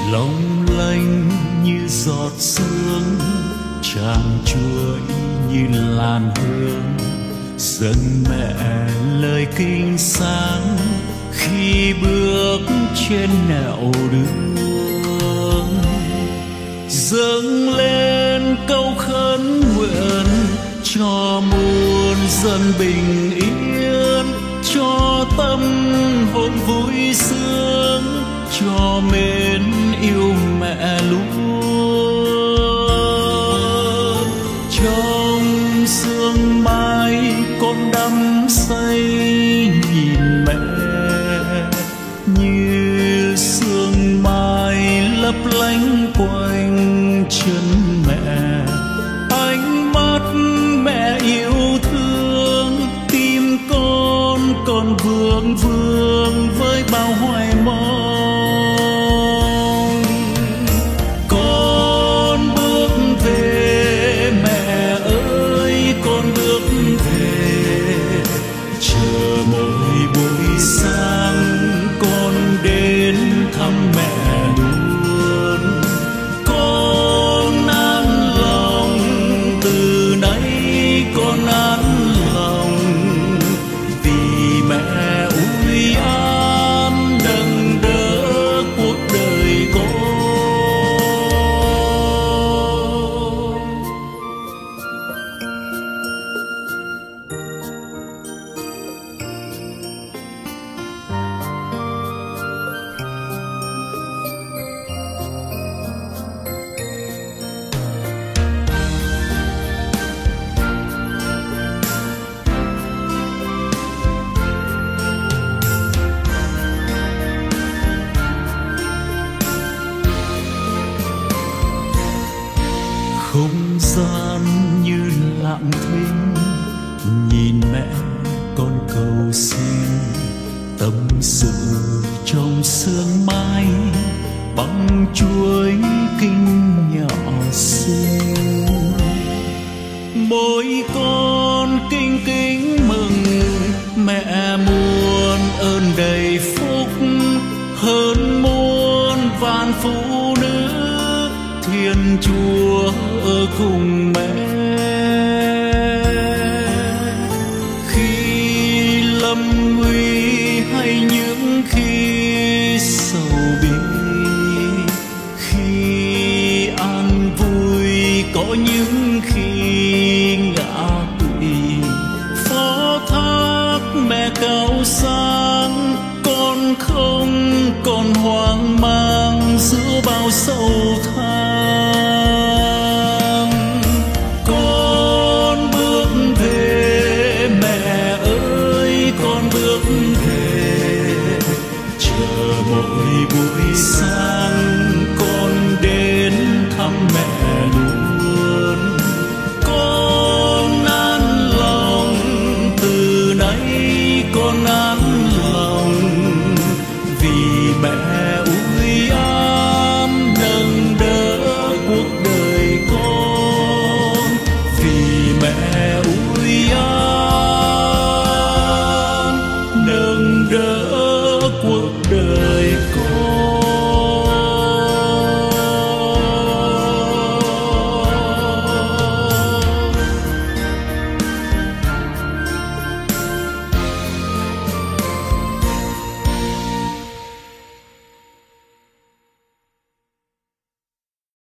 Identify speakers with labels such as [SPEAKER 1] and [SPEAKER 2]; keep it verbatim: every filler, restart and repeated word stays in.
[SPEAKER 1] long lanh như giọt sương, tràn chuỗi như làn hương, dâng mẹ lời kinh sáng khi bước trên nẻo đường. Dâng lên câu khấn nguyện cho muôn dân bình yên, cho tâm hồn vui sướng, cho mến yêu mẹ luôn. Trong sương mai con đắm say nhìn mẹ, như sương mai lấp lánh quanh chân mẹ. Ánh mắt mẹ yêu thương, tim con còn vương vương với bao hoài mong. Con bước về mẹ ơi, con bước về, chờ mỗi buổi sáng con đến thăm mẹ luôn. Con an lòng, từ nay con an lòng, vì mẹ ủi an nâng đỡ cuộc đời con. Không gian như lặng thinh, nhìn mẹ con cầu xin, tâm sự trong sương mai bằng chuỗi kinh nhỏ xinh. Mỗi con kinh kính mừng mẹ muôn ơn đầy phúc, hơn muôn vạn phụ nữ Thiên Chúa ở cùng mẹ. Khi lâm nguy hay những khi sầu bi, khi an vui có những khi ngã quỵ, phó thác mẹ cao sang, con không còn hoang mang giữa bao sầu than. Con bước về mẹ ơi, con bước về, chờ mỗi buổi sáng